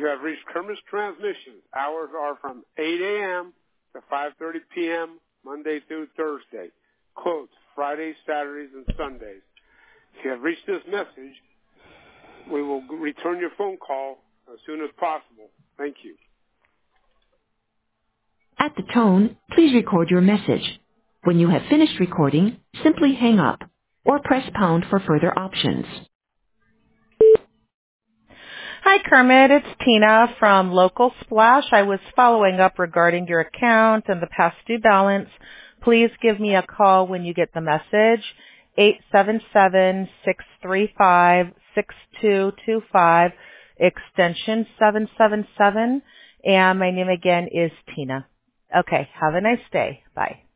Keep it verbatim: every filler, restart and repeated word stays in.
You have reached Kermit's Transmissions. Hours are from eight a.m. to five thirty p.m. Monday through Thursday. Closed Fridays, Saturdays, and Sundays. If you have reached this message, we will return your phone call as soon as possible. Thank you. At the tone, please record your message. When you have finished recording, simply hang up or press pound for further options. Hi, Kermit. It's Tina from Local Splash. I was following up regarding your account and the past due balance. Please give me a call when you get the message, eight seven seven, six three five, six two two five, extension seven seven seven, and my name again is Tina. Okay, have a nice day. Bye.